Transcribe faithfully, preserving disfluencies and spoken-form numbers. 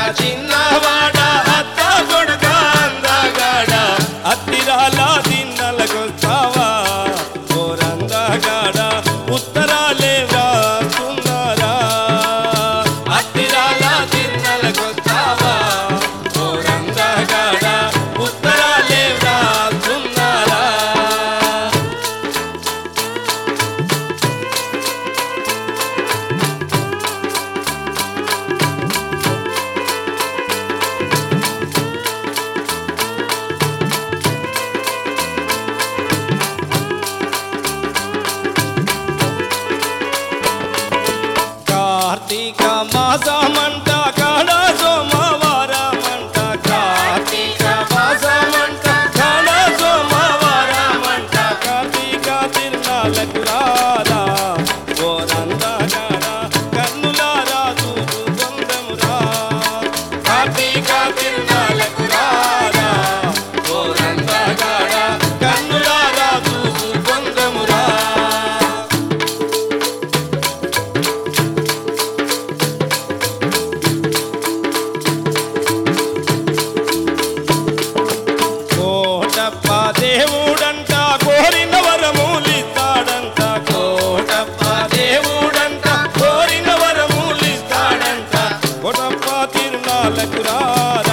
చిన్నవాడ అత్త కొడుక అందగాడ అత్తిరాల దిన్నలకొస్తావా ఓరందగాడ ఉత్తరాలే వ్రాస్తున్నారా అత్తిరాల దిన్నలకొస్తావా ఓరందగాడ ఉత్తరాలే వ్రాస్తున్నారా కార్తీక మాసమంట కాడ సోమవారమంట కార్తీక మాసమంట కాడ సోమవారమంట కార్తీక తిరునాళ్ళకు రారా ఓరందగాడ కన్నులారా చూసుకొందమురా కార్తీక తిరునాళ్ళకు రారా ఓరందగాడ కన్నులారా చూసుకొందమురా కోటప్ప దేవుడంట కోరిన వరములిస్తాడంట కోటప్ప దేవుడంట కోరిన వరములిస్తాడంట కోటప్ప తిరునాళ్ళకు రారా